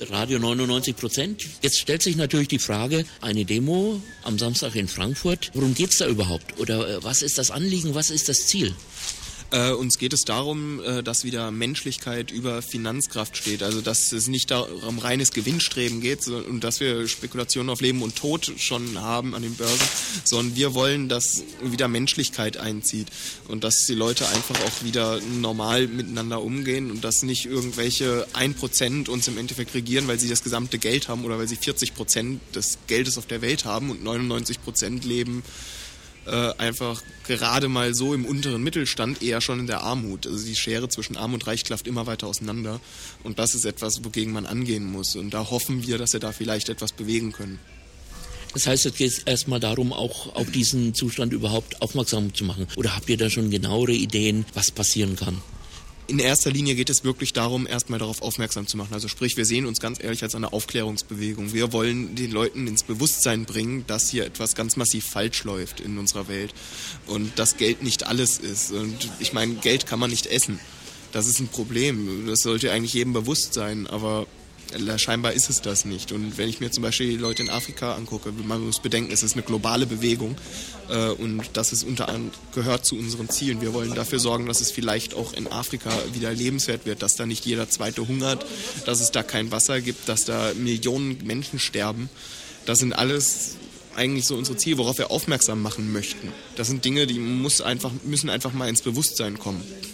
Radio 99%. Jetzt stellt sich natürlich die Frage, eine Demo am Samstag in Frankfurt, worum geht's da überhaupt? Oder was ist das Anliegen, was ist das Ziel? Uns geht es darum, dass wieder Menschlichkeit über Finanzkraft steht. Also dass es nicht um reines Gewinnstreben geht und dass wir Spekulationen auf Leben und Tod schon haben an den Börsen, sondern wir wollen, dass wieder Menschlichkeit einzieht und dass die Leute einfach auch wieder normal miteinander umgehen und dass nicht irgendwelche 1% uns im Endeffekt regieren, weil sie das gesamte Geld haben oder weil sie 40% des Geldes auf der Welt haben und 99% leben einfach gerade mal so im unteren Mittelstand, eher schon in der Armut. Also die Schere zwischen Arm und Reich klafft immer weiter auseinander und das ist etwas, wogegen man angehen muss und da hoffen wir, dass wir da vielleicht etwas bewegen können. Das heißt, es geht erstmal darum, auch auf diesen Zustand überhaupt aufmerksam zu machen. Oder habt ihr da schon genauere Ideen, was passieren kann? In erster Linie geht es wirklich darum, erstmal darauf aufmerksam zu machen. Also sprich, wir sehen uns ganz ehrlich als eine Aufklärungsbewegung. Wir wollen den Leuten ins Bewusstsein bringen, dass hier etwas ganz massiv falsch läuft in unserer Welt und dass Geld nicht alles ist. Und ich meine, Geld kann man nicht essen. Das ist ein Problem. Das sollte eigentlich jedem bewusst sein, aber scheinbar ist es das nicht. Und wenn ich mir zum Beispiel die Leute in Afrika angucke, man muss bedenken, es ist eine globale Bewegung und das ist gehört zu unseren Zielen. Wir wollen dafür sorgen, dass es vielleicht auch in Afrika wieder lebenswert wird, dass da nicht jeder Zweite hungert, dass es da kein Wasser gibt, dass da Millionen Menschen sterben. Das sind alles eigentlich so unsere Ziele, worauf wir aufmerksam machen möchten. Das sind Dinge, die müssen einfach mal ins Bewusstsein kommen.